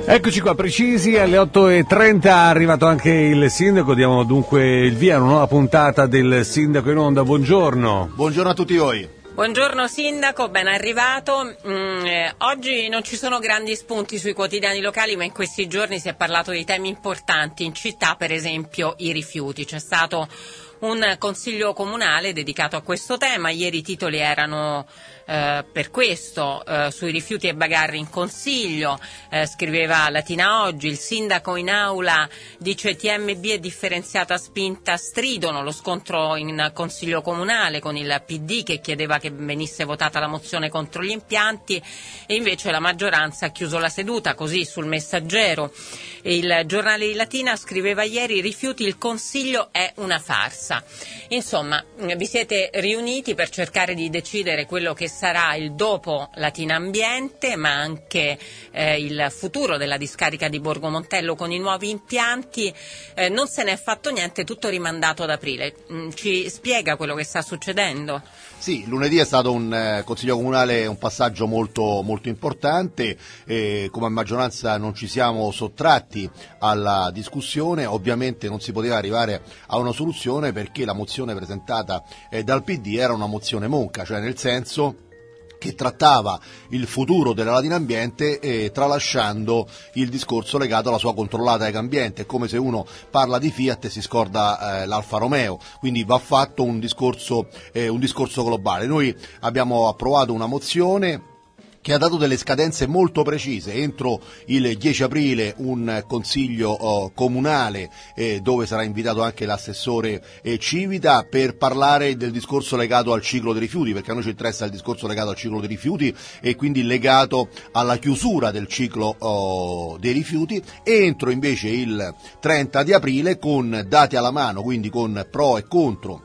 Eccoci qua precisi, alle 8:30 è arrivato anche il sindaco, diamo dunque il via a una nuova puntata del Sindaco in Onda. Buongiorno. Buongiorno a tutti voi. Buongiorno sindaco, ben arrivato. Oggi non ci sono grandi spunti sui quotidiani locali, ma in questi giorni si è parlato di temi importanti in città, per esempio i rifiuti. C'è stato un consiglio comunale dedicato a questo tema, ieri i titoli erano per questo, sui rifiuti e bagarri in consiglio, scriveva Latina Oggi, il sindaco in aula dice TMB e differenziata spinta stridono, lo scontro in consiglio comunale con il PD che chiedeva che venisse votata la mozione contro gli impianti e invece la maggioranza ha chiuso la seduta, così sul Messaggero. Il giornale di Latina scriveva ieri rifiuti, il consiglio è una farsa. Insomma, vi siete riuniti per cercare di decidere quello che sarà il dopo Latina Ambiente, ma anche il futuro della discarica di Borgo Montello con i nuovi impianti. Non se ne è fatto niente, tutto rimandato ad aprile. Ci spiega quello che sta succedendo? Sì, lunedì è stato un consiglio comunale, un passaggio molto importante, come maggioranza non ci siamo sottratti alla discussione, ovviamente non si poteva arrivare a una soluzione perché la mozione presentata dal PD era una mozione monca, cioè nel senso che trattava il futuro della Latina Ambiente tralasciando il discorso legato alla sua controllata Ega Ambiente. È come se uno parla di Fiat e si scorda l'Alfa Romeo, quindi va fatto un discorso globale. Noi abbiamo approvato una mozione che ha dato delle scadenze molto precise, entro il 10 aprile un consiglio comunale dove sarà invitato anche l'assessore Civita per parlare del discorso legato al ciclo dei rifiuti, perché a noi ci interessa il discorso legato al ciclo dei rifiuti e quindi legato alla chiusura del ciclo dei rifiuti, e entro invece il 30 di aprile con dati alla mano, quindi con pro e contro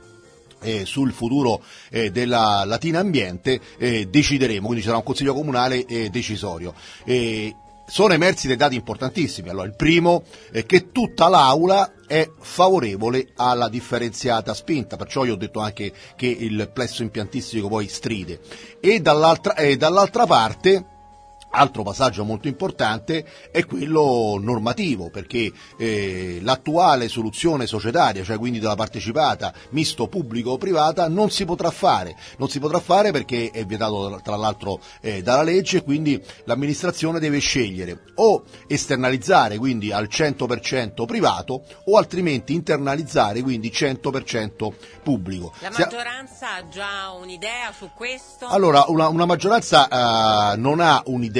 sul futuro della Latina Ambiente decideremo, quindi ci sarà un consiglio comunale decisorio. Sono emersi dei dati importantissimi. Allora, il primo è che tutta l'Aula è favorevole alla differenziata spinta, perciò io ho detto anche che il plesso impiantistico poi stride, e dall'altra parte altro passaggio molto importante è quello normativo, perché l'attuale soluzione societaria, cioè quindi della partecipata misto pubblico-privata, non si potrà fare perché è vietato tra l'altro dalla legge, quindi l'amministrazione deve scegliere o esternalizzare, quindi al 100% privato, o altrimenti internalizzare, quindi 100% pubblico. La maggioranza ha già un'idea su questo? Allora, una maggioranza non ha un'idea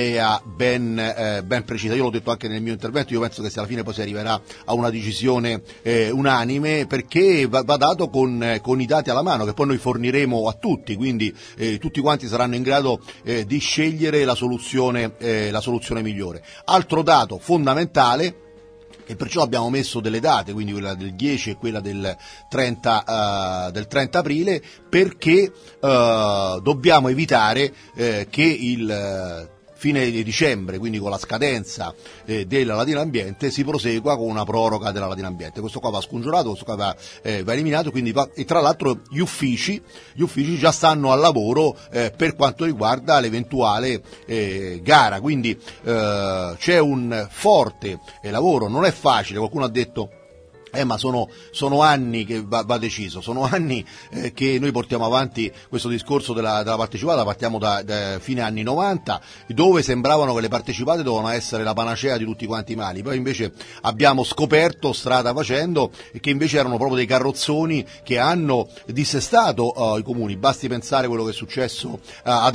ben precisa. Io l'ho detto anche nel mio intervento, io penso che se alla fine poi si arriverà a una decisione unanime, perché va dato con i dati alla mano che poi noi forniremo a tutti, quindi tutti quanti saranno in grado di scegliere la soluzione migliore. Altro dato fondamentale, e perciò abbiamo messo delle date, quindi quella del 10 e quella del 30 aprile, perché dobbiamo evitare che il fine di dicembre, quindi con la scadenza della Latina Ambiente, si prosegua con una proroga della Latina Ambiente. Questo qua va scongiurato, questo qua va eliminato, quindi e tra l'altro gli uffici già stanno al lavoro per quanto riguarda l'eventuale gara, quindi c'è un forte lavoro, non è facile. Qualcuno ha detto ma sono anni che va deciso, sono anni che noi portiamo avanti questo discorso della partecipata. Partiamo da fine anni 90, dove sembravano che le partecipate dovevano essere la panacea di tutti quanti i mali, poi invece abbiamo scoperto, strada facendo, che invece erano proprio dei carrozzoni che hanno dissestato i comuni. Basti pensare quello che è successo ad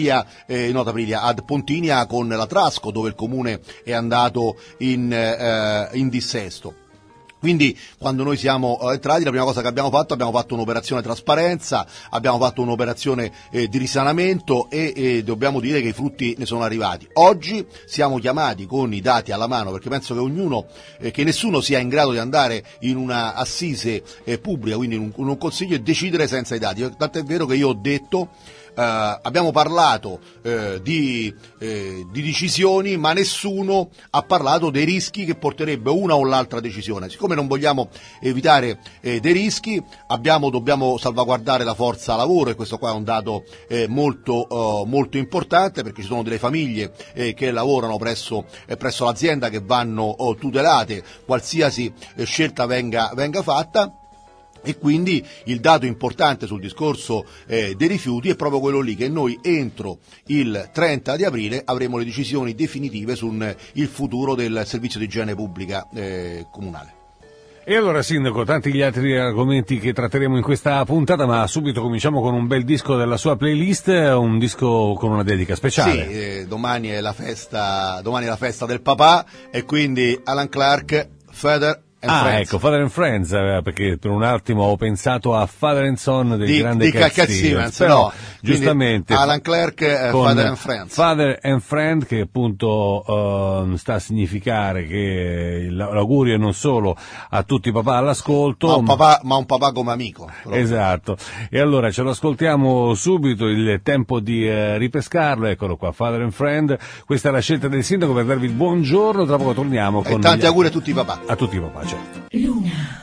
Pontinia con la Trasco, dove il comune è andato in dissesto. Quindi quando noi siamo entrati, la prima cosa che abbiamo fatto un'operazione trasparenza, abbiamo fatto un'operazione di risanamento e dobbiamo dire che i frutti ne sono arrivati. Oggi siamo chiamati con i dati alla mano, perché penso che nessuno sia in grado di andare in una assise pubblica, quindi in un consiglio, e decidere senza i dati. Tant'è vero che io ho detto abbiamo parlato di decisioni, ma nessuno ha parlato dei rischi che porterebbe una o l'altra decisione. Siccome non vogliamo evitare dei rischi, dobbiamo salvaguardare la forza lavoro, e questo qua è un dato molto importante, perché ci sono delle famiglie che lavorano presso l'azienda, che vanno tutelate qualsiasi scelta venga fatta. E quindi il dato importante sul discorso dei rifiuti è proprio quello lì, che noi entro il 30 di aprile avremo le decisioni definitive sul il futuro del servizio di igiene pubblica comunale. E allora, Sindaco, tanti gli altri argomenti che tratteremo in questa puntata, ma subito cominciamo con un bel disco della sua playlist, un disco con una dedica speciale. Sì, domani è la festa del papà, e quindi Alan Clark, Father and Friends. Ecco, Father and Friends, perché per un attimo ho pensato a Father and Son del grande Cat Stevens, però no, giustamente Alan Clark, Father and Friends. Father and Friend, che appunto sta a significare che l'augurio è non solo a tutti i papà all'ascolto, ma un papà come amico. Proprio. Esatto. E allora ce lo ascoltiamo subito, il tempo di ripescarlo. Eccolo qua, Father and Friend. Questa è la scelta del sindaco per darvi il buongiorno. Tra poco torniamo con tanti auguri a tutti i papà. A tutti i papà, certo. Luna.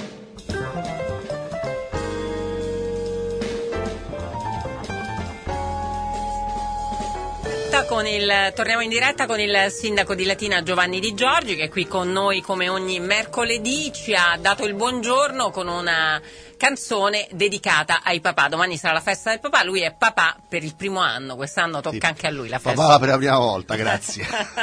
Torniamo in diretta con il sindaco di Latina, Giovanni Di Giorgi, che è qui con noi come ogni mercoledì. Ci ha dato il buongiorno con una canzone dedicata ai papà. Domani sarà la festa del papà, lui è papà per il primo anno, quest'anno tocca anche a lui la festa. Papà per la prima volta, grazie.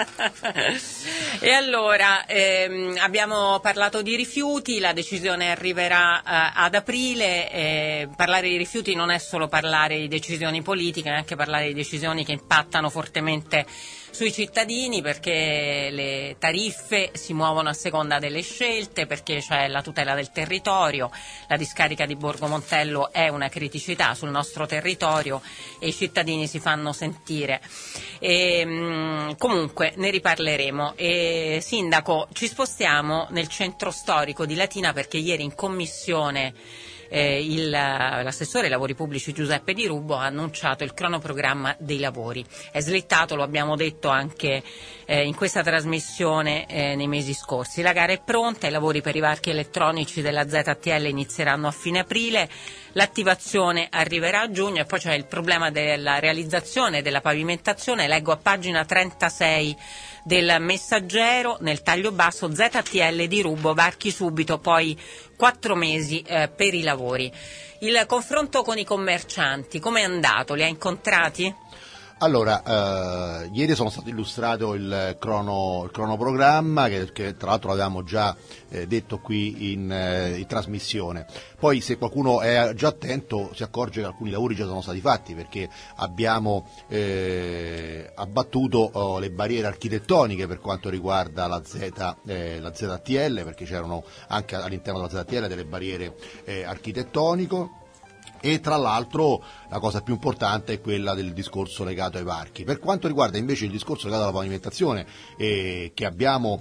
E allora abbiamo parlato di rifiuti, la decisione arriverà ad aprile. Parlare di rifiuti non è solo parlare di decisioni politiche, è anche parlare di decisioni che impattano fortemente sui cittadini, perché le tariffe si muovono a seconda delle scelte, perché c'è la tutela del territorio, la discarica di Borgo Montello è una criticità sul nostro territorio e i cittadini si fanno sentire. Comunque ne riparleremo. Sindaco, ci spostiamo nel centro storico di Latina, perché ieri in commissione l'assessore ai lavori pubblici Giuseppe Di Rubbo ha annunciato il cronoprogramma dei lavori. È slittato, lo abbiamo detto anche in questa trasmissione nei mesi scorsi. La gara è pronta, i lavori per i varchi elettronici della ZTL inizieranno a fine aprile, l'attivazione arriverà a giugno, e poi c'è il problema della realizzazione della pavimentazione. Leggo a pagina 36 del Messaggero, nel taglio basso: ZTL Di Rubbo, varchi subito, poi 4 mesi per i lavori. Il confronto con i commercianti, come è andato? Li ha incontrati? Allora, ieri sono stato illustrato il cronoprogramma che tra l'altro avevamo già detto qui in trasmissione. Poi, se qualcuno è già attento, si accorge che alcuni lavori già sono stati fatti, perché abbiamo abbattuto le barriere architettoniche per quanto riguarda la ZTL, perché c'erano anche all'interno della ZTL delle barriere architettoniche. E tra l'altro la cosa più importante è quella del discorso legato ai varchi. Per quanto riguarda invece il discorso legato alla pavimentazione, che abbiamo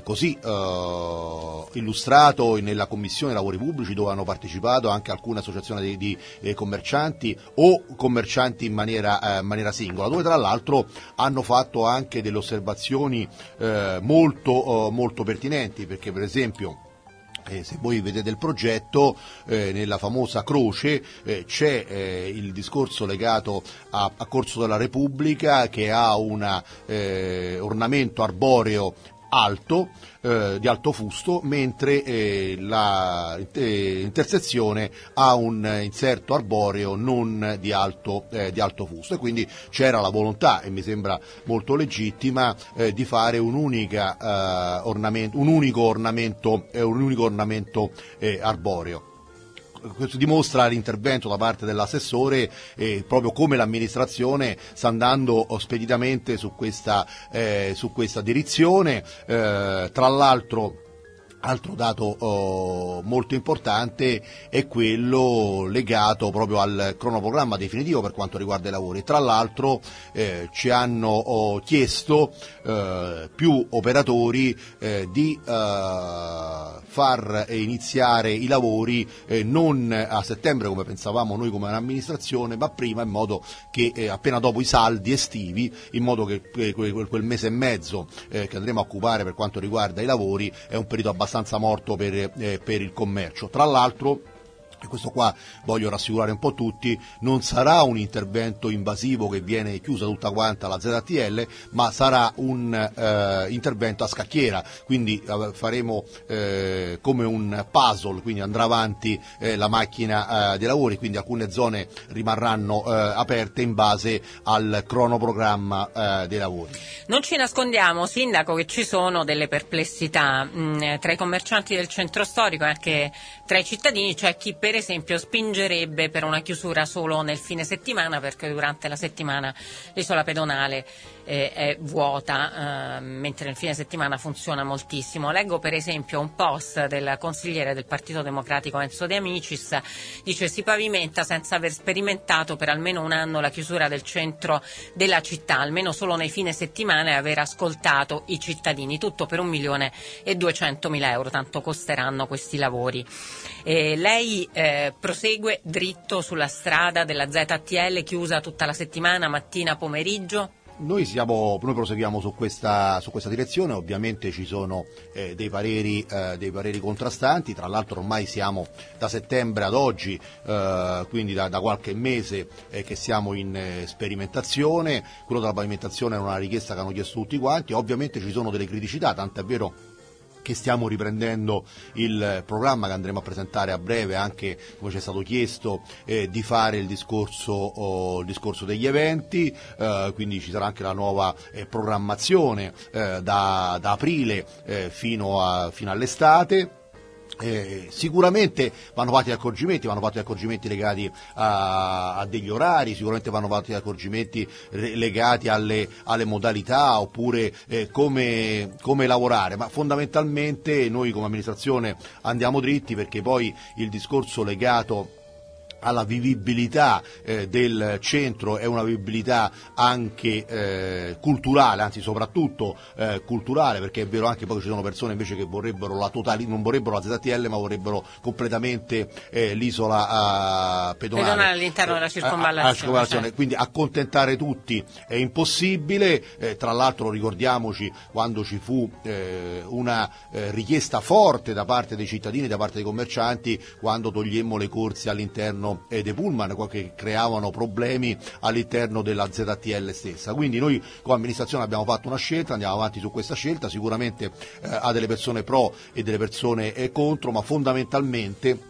illustrato nella Commissione Lavori Pubblici, dove hanno partecipato anche alcune associazioni di commercianti o commercianti in maniera singola, dove tra l'altro hanno fatto anche delle osservazioni molto pertinenti, perché per esempio, se voi vedete il progetto, nella famosa croce c'è il discorso legato a Corso della Repubblica, che ha un ornamento arboreo alto, di alto fusto, mentre la intersezione ha un inserto arboreo non di alto fusto, e quindi c'era la volontà, e mi sembra molto legittima, di fare un unico ornamento arboreo. Questo dimostra l'intervento da parte dell'assessore, proprio come l'amministrazione sta andando speditamente su questa direzione. Tra l'altro Altro dato molto importante è quello legato proprio al cronoprogramma definitivo per quanto riguarda i lavori. Tra l'altro ci hanno chiesto più operatori di far iniziare i lavori non a settembre come pensavamo noi come amministrazione, ma prima, in modo che appena dopo i saldi estivi, in modo che quel mese e mezzo che andremo a occupare per quanto riguarda i lavori è un periodo abbastanza morto per il commercio. Tra l'altro, e questo qua voglio rassicurare un po' tutti, non sarà un intervento invasivo che viene chiusa tutta quanta la ZTL, ma sarà un intervento a scacchiera, quindi faremo come un puzzle, quindi andrà avanti la macchina dei lavori, quindi alcune zone rimarranno aperte in base al cronoprogramma dei lavori. Non ci nascondiamo, Sindaco, che ci sono delle perplessità tra i commercianti del centro storico e anche tra i cittadini. C'è chi per esempio spingerebbe per una chiusura solo nel fine settimana, perché durante la settimana l'isola pedonale è vuota, mentre nel fine settimana funziona moltissimo. Leggo per esempio un post del consigliere del Partito Democratico Enzo De Amicis, dice: si pavimenta senza aver sperimentato per almeno un anno la chiusura del centro della città, almeno solo nei fine settimana, e aver ascoltato i cittadini, tutto per 1.200.000 euro, tanto costeranno questi lavori. Lei prosegue dritto sulla strada della ZTL chiusa tutta la settimana, mattina, pomeriggio? Noi proseguiamo su questa direzione. Ovviamente ci sono dei pareri contrastanti. Tra l'altro ormai siamo da settembre ad oggi, quindi da qualche mese che siamo in sperimentazione. Quello della pavimentazione è una richiesta che hanno chiesto tutti quanti. Ovviamente ci sono delle criticità, tant'è vero che stiamo riprendendo il programma che andremo a presentare a breve, anche come ci è stato chiesto di fare il discorso degli eventi, quindi ci sarà anche la nuova programmazione da aprile fino all'estate. Sicuramente vanno fatti accorgimenti legati a degli orari, sicuramente vanno fatti accorgimenti legati alle modalità, oppure come lavorare, ma fondamentalmente noi come amministrazione andiamo dritti, perché poi il discorso legato alla vivibilità del centro è una vivibilità anche culturale, anzi soprattutto culturale, perché è vero anche poi che ci sono persone invece che vorrebbero non vorrebbero la ZTL, ma vorrebbero completamente l'isola pedonale all'interno della circonvallazione. Certo. Quindi accontentare tutti è impossibile. Tra l'altro ricordiamoci quando ci fu una richiesta forte da parte dei cittadini, da parte dei commercianti, quando togliemmo le corse all'interno dei pullman, che creavano problemi all'interno della ZTL stessa. Quindi noi come amministrazione abbiamo fatto una scelta, andiamo avanti su questa scelta, sicuramente ha delle persone pro e delle persone contro, ma fondamentalmente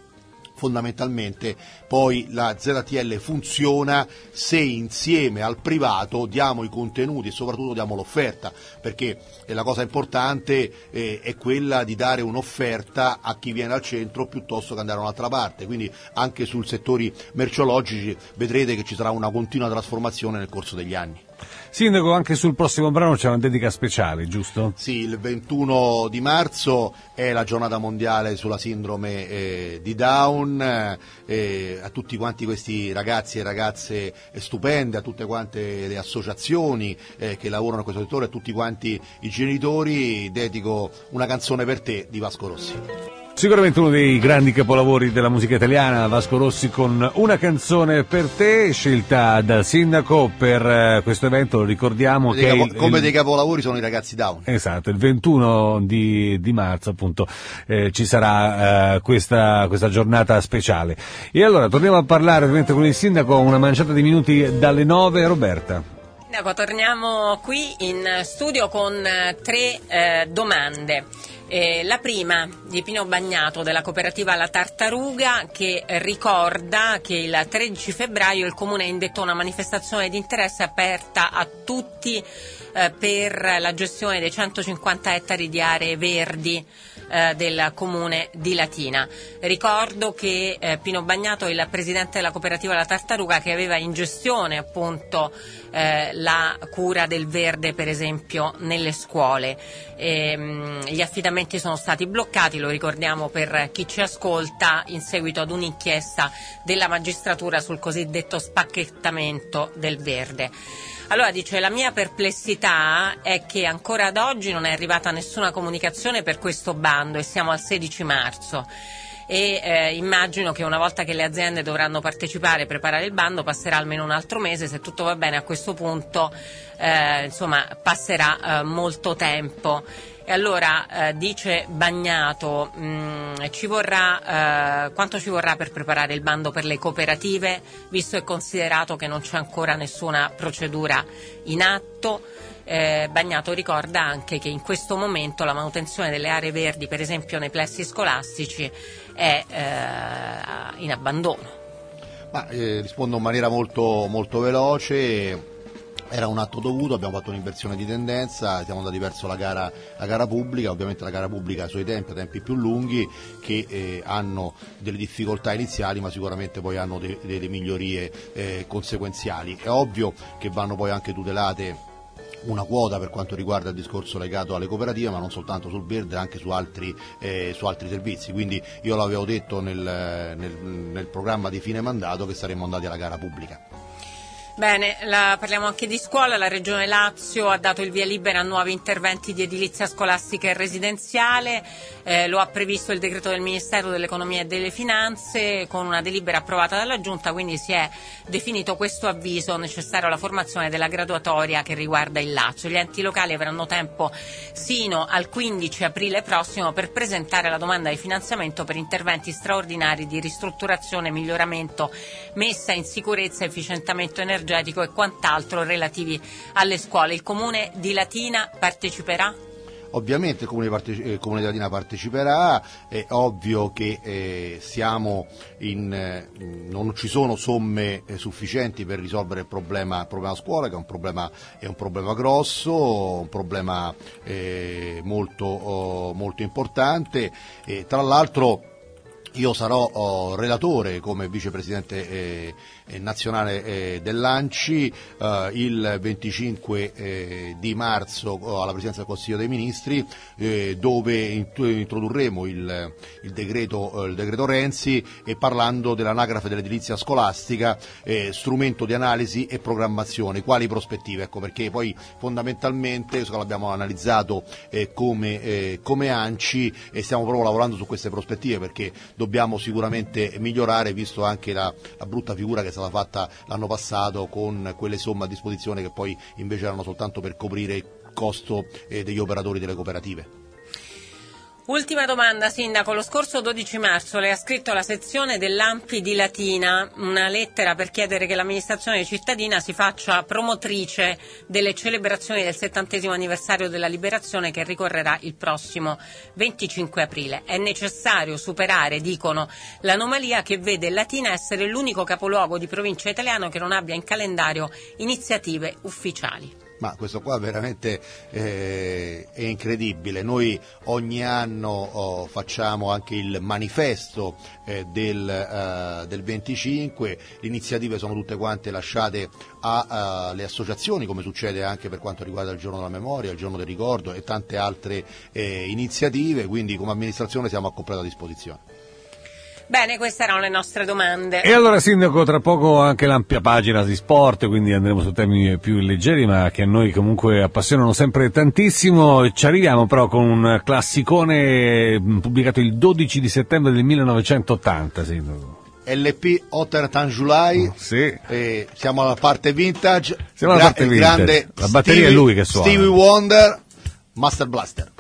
poi la ZTL funziona se insieme al privato diamo i contenuti e soprattutto diamo l'offerta, perché la cosa importante è quella di dare un'offerta a chi viene al centro piuttosto che andare da un'altra parte. Quindi anche sul settori merceologici vedrete che ci sarà una continua trasformazione nel corso degli anni. Sindaco, anche sul prossimo brano c'è una dedica speciale, giusto? Sì, il 21 di marzo è la giornata mondiale sulla sindrome di Down. A tutti quanti questi ragazzi e ragazze stupende, a tutte quante le associazioni che lavorano in questo settore, a tutti quanti i genitori, dedico una canzone per te di Vasco Rossi. Sicuramente uno dei grandi capolavori della musica italiana, Vasco Rossi con Una canzone per te, scelta dal sindaco per questo evento. Lo ricordiamo dei capolavori sono i ragazzi Down. Esatto, il 21 di marzo appunto ci sarà questa giornata speciale. E allora torniamo a parlare ovviamente con il sindaco, una manciata di minuti dalle 9. Roberta. Sindaco, torniamo qui in studio con tre domande. La prima di Pino Bagnato della cooperativa La Tartaruga, che ricorda che il 13 febbraio il Comune ha indetto una manifestazione di interesse aperta a tutti per la gestione dei 150 ettari di aree verdi del comune di Latina. Ricordo che Pino Bagnato è il presidente della cooperativa La Tartaruga, che aveva in gestione appunto la cura del verde, per esempio nelle scuole. Gli affidamenti sono stati bloccati, lo ricordiamo per chi ci ascolta, in seguito ad un'inchiesta della magistratura sul cosiddetto spacchettamento del verde. Allora dice: la mia perplessità è che ancora ad oggi non è arrivata nessuna comunicazione per questo bando e siamo al 16 marzo. E immagino che una volta che le aziende dovranno partecipare e preparare il bando passerà almeno un altro mese. Se tutto va bene a questo punto passerà molto tempo. E allora dice Bagnato, quanto ci vorrà per preparare il bando per le cooperative, visto e considerato che non c'è ancora nessuna procedura in atto? Bagnato ricorda anche che in questo momento la manutenzione delle aree verdi, per esempio nei plessi scolastici, è in abbandono. Rispondo in maniera molto, molto veloce. Era un atto dovuto, abbiamo fatto un'inversione di tendenza, siamo andati verso la gara pubblica. Ovviamente la gara pubblica ha i suoi tempi più lunghi, che hanno delle difficoltà iniziali, ma sicuramente poi hanno delle migliorie conseguenziali. È ovvio che vanno poi anche tutelate una quota per quanto riguarda il discorso legato alle cooperative, ma non soltanto sul verde, anche su altri servizi. Quindi io l'avevo detto nel programma di fine mandato che saremmo andati alla gara pubblica. Bene, parliamo anche di scuola. La Regione Lazio ha dato il via libera a nuovi interventi di edilizia scolastica e residenziale, lo ha previsto il decreto del Ministero dell'Economia e delle Finanze con una delibera approvata dalla Giunta, quindi si è definito questo avviso necessario alla formazione della graduatoria che riguarda il Lazio. Gli enti locali avranno tempo sino al 15 aprile prossimo per presentare la domanda di finanziamento per interventi straordinari di ristrutturazione, miglioramento, messa in sicurezza, efficientamento energetico e quant'altro relativi alle scuole. Il Comune di Latina parteciperà? Ovviamente il Comune di Latina parteciperà. È ovvio che non ci sono somme sufficienti per risolvere il problema scuola, che è un problema grosso, un problema molto, molto importante. Tra l'altro io sarò relatore come vicepresidente nazionale dell'ANCI il 25 di marzo alla Presidenza del Consiglio dei Ministri, dove introdurremo il decreto Renzi, e parlando dell'anagrafe dell'edilizia scolastica, strumento di analisi e programmazione, quali prospettive. Ecco perché poi fondamentalmente l'abbiamo analizzato come ANCI, e stiamo proprio lavorando su queste prospettive, perché dobbiamo sicuramente migliorare, visto anche la brutta figura che è stata fatta l'anno passato con quelle somme a disposizione che poi invece erano soltanto per coprire il costo degli operatori delle cooperative. Ultima domanda, Sindaco. Lo scorso 12 marzo lei ha scritto alla sezione dell'ANPI di Latina una lettera per chiedere che l'amministrazione cittadina si faccia promotrice delle celebrazioni del 70° anniversario della liberazione, che ricorrerà il prossimo 25 aprile. È necessario superare, dicono, l'anomalia che vede Latina essere l'unico capoluogo di provincia italiano che non abbia in calendario iniziative ufficiali. Ma questo qua veramente è incredibile. Noi ogni anno facciamo anche il manifesto del 25, le iniziative sono tutte quante lasciate alle associazioni, come succede anche per quanto riguarda il giorno della memoria, il giorno del ricordo e tante altre iniziative, quindi come amministrazione siamo a completa disposizione. Bene, queste erano le nostre domande. E allora, Sindaco, tra poco anche l'ampia pagina di sport, quindi andremo su temi più leggeri, ma che a noi comunque appassionano sempre tantissimo. Ci arriviamo però con un classicone pubblicato il 12 di settembre del 1980, Sindaco. LP Hotter Than July, sì. Siamo alla parte vintage. Siamo alla parte vintage. Grande la batteria è lui che suona. Stevie Wonder, Master Blaster.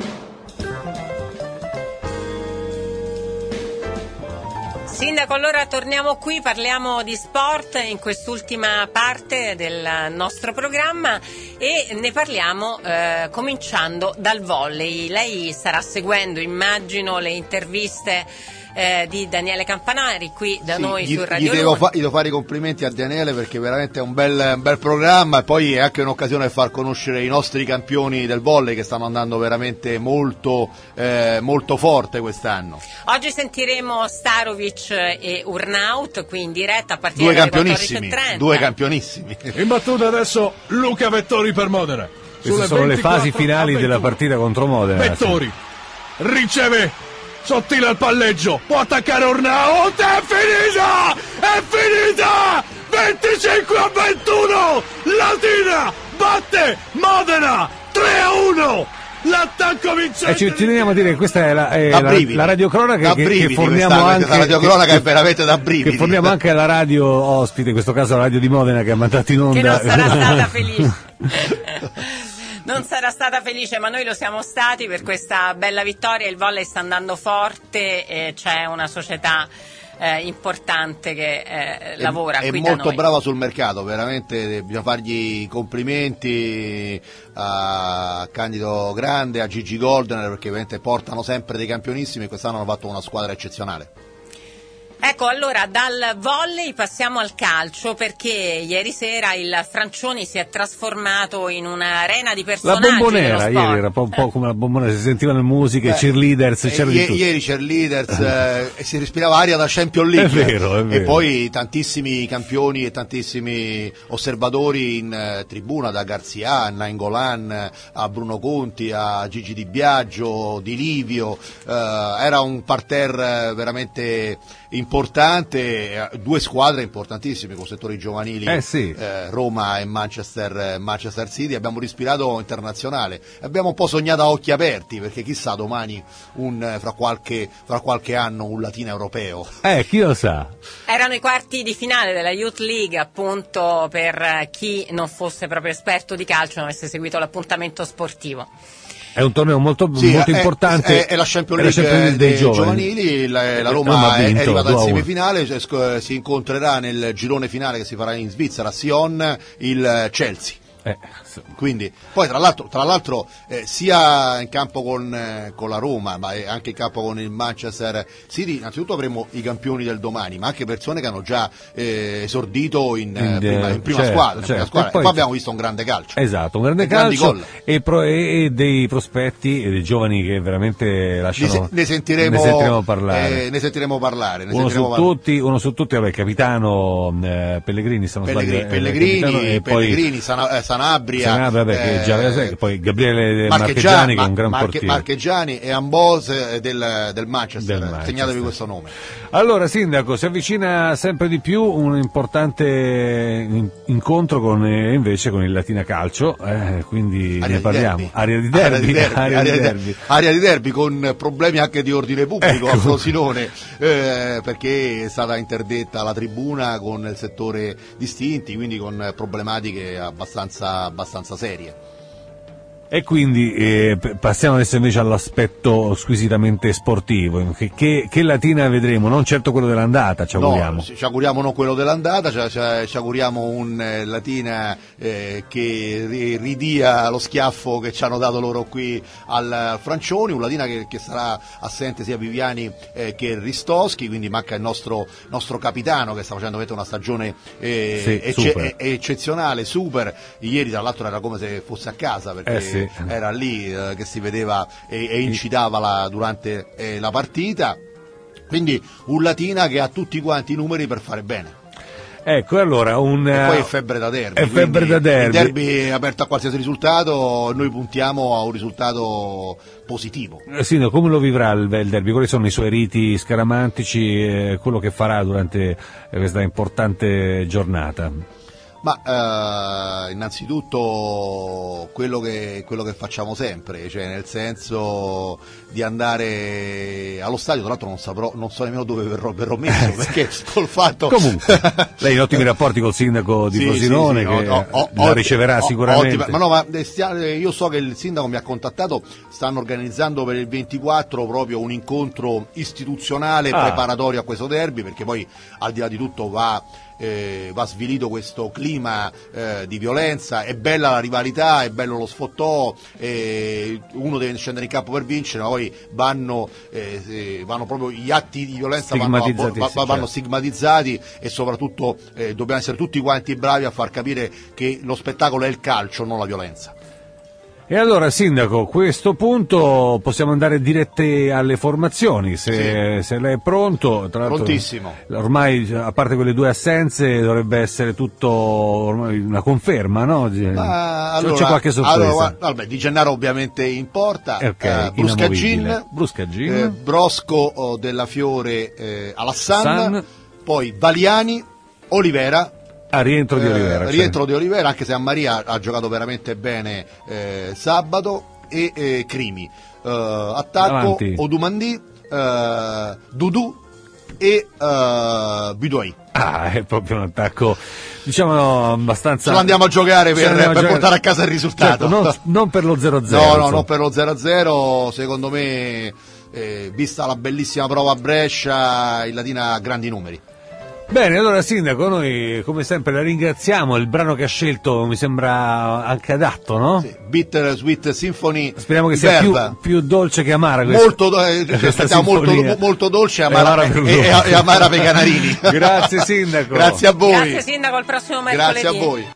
Sindaco, allora torniamo qui, parliamo di sport in quest'ultima parte del nostro programma e ne parliamo cominciando dal volley. Lei starà seguendo, immagino, le interviste di Daniele Campanari qui da noi su Radio gli devo fare i complimenti a Daniele, perché veramente è un bel programma, e poi è anche un'occasione per far conoscere i nostri campioni del volley, che stanno andando veramente molto forte quest'anno. Oggi sentiremo Starovic e Urnaut qui in diretta a partire dalle 14:30. Due campionissimi. In battuta adesso Luca Vettori per Modena. Queste sono le fasi finali della partita contro Modena. Vettori riceve, sottile al palleggio, può attaccare Urnaut, è finita! 25-21, Latina batte Modena 3-1. L'attacco vincente. E ci teniamo a dire che questa è la radiocronaca che forniamo anche. La radiocronaca è veramente da brividi. Che forniamo anche alla radio ospite, in questo caso la radio di Modena, che ha mandato in onda. Che non sarà stata felice. Non sarà stata felice, ma noi lo siamo stati per questa bella vittoria. Il volley sta andando forte e c'è una società importante che lavora qui da noi. È molto brava sul mercato, veramente bisogna fargli i complimenti a Candido Grande, a Gigi Goldener, perché veramente portano sempre dei campionissimi e quest'anno hanno fatto una squadra eccezionale. Ecco, allora dal volley passiamo al calcio, perché ieri sera il Francioni si è trasformato in un'arena di personaggi. La Bombonera ieri era un po' come la Bombonera, si sentivano musiche, cheerleaders, c'era di tutto. Ieri cheerleaders e si respirava aria da Champions League. È vero. E poi tantissimi campioni e tantissimi osservatori in tribuna, da Garzia a Nainggolan a Bruno Conti a Gigi Di Biagio, Di Livio. Era un parterre veramente importante, due squadre importantissime con settori giovanili, Roma e Manchester City. Abbiamo respirato internazionale, abbiamo un po' sognato a occhi aperti, perché chissà domani fra qualche anno un latino europeo. Chi lo sa. Erano i quarti di finale della Youth League, appunto, per chi non fosse proprio esperto di calcio, non avesse seguito l'appuntamento sportivo. È un torneo molto importante. È la Champions League dei giovanili. La Roma è arrivata in semifinale, si incontrerà nel girone finale che si farà in Svizzera, Sion, il Chelsea. Quindi poi tra l'altro sia in campo con la Roma, ma anche in campo con il Manchester City, innanzitutto avremo i campioni del domani, ma anche persone che hanno già esordito in prima squadra. E poi abbiamo visto un grande calcio. Esatto, un grande calcio e dei prospetti e dei giovani che veramente lasciano. Ne sentiremo parlare. Uno su tutti, vabbè, capitano Pellegrini, Pellegrini, Sanabria, poi Gabriele Marchegiani, che è un gran portiere. Marchegiani e Ambos del Manchester. Segnatevi questo nome. Allora, Sindaco, si avvicina sempre di più un importante incontro invece con il Latina Calcio, quindi ne parliamo. Aria di derby con problemi anche di ordine pubblico a Frosinone, perché è stata interdetta la tribuna con il settore distinti, quindi con problematiche abbastanza serie. E quindi passiamo adesso invece all'aspetto squisitamente sportivo. Che Latina vedremo? Non certo quello dell'andata, ci auguriamo. No, ci auguriamo non quello dell'andata, ci auguriamo un Latina che ridia lo schiaffo che ci hanno dato loro qui al Francioni, un Latina che sarà assente sia Viviani che Ristoschi, quindi manca il nostro capitano, che sta facendo una stagione eccezionale, super. Ieri tra l'altro era come se fosse a casa, perché era lì che si vedeva e incitava durante la partita. Quindi un Latina che ha tutti quanti i numeri per fare bene. Ecco, allora e poi è febbre da derby. Il derby è aperto a qualsiasi risultato, noi puntiamo a un risultato positivo. Sì, come lo vivrà il derby? Quali sono i suoi riti scaramantici, quello che farà durante questa importante giornata? Ma innanzitutto quello che facciamo sempre, cioè nel senso di andare allo stadio. Tra l'altro non so nemmeno dove verrò messo, perché col fatto. Comunque lei ha ottimi rapporti col sindaco di Frosinone, che la riceverà sicuramente. Ma io so che il sindaco mi ha contattato, stanno organizzando per il 24 proprio un incontro istituzionale preparatorio a questo derby, perché poi al di là di tutto va va svilito questo clima di violenza. È bella la rivalità, è bello lo sfottò, uno deve scendere in campo per vincere, ma poi vanno proprio gli atti di violenza vanno stigmatizzati, e soprattutto dobbiamo essere tutti quanti bravi a far capire che lo spettacolo è il calcio, non la violenza. E allora, Sindaco, a questo punto possiamo andare dirette alle formazioni, se lei è pronto. Tra l'altro, prontissimo. Ormai, a parte quelle 2 assenze, dovrebbe essere tutto ormai una conferma, no? Allora, c'è qualche sorpresa? Allora, Di Gennaro ovviamente in porta, Bruscagin, Brosco della Fiore Alassan, poi Valiani, Olivera. Rientro di Olivera. Rientro di Olivera, anche se Maria ha giocato veramente bene sabato, e Crimi. Attacco, Avanti. Odumandi, Dudu e Bidouai. È proprio un attacco, diciamo, abbastanza... Ce lo andiamo a giocare per portare a casa il risultato. Certo, non per lo 0-0. No, non per lo 0-0, secondo me, vista la bellissima prova a Brescia, il Latina ha grandi numeri. Bene, allora Sindaco, noi come sempre la ringraziamo, il brano che ha scelto mi sembra anche adatto, no? Sì, Bitter Sweet Symphony. Speriamo che sia più dolce che amara questa molto dolce e amara per i canarini. Grazie Sindaco. Grazie a voi. Grazie Sindaco, al prossimo mercoledì. Grazie a voi.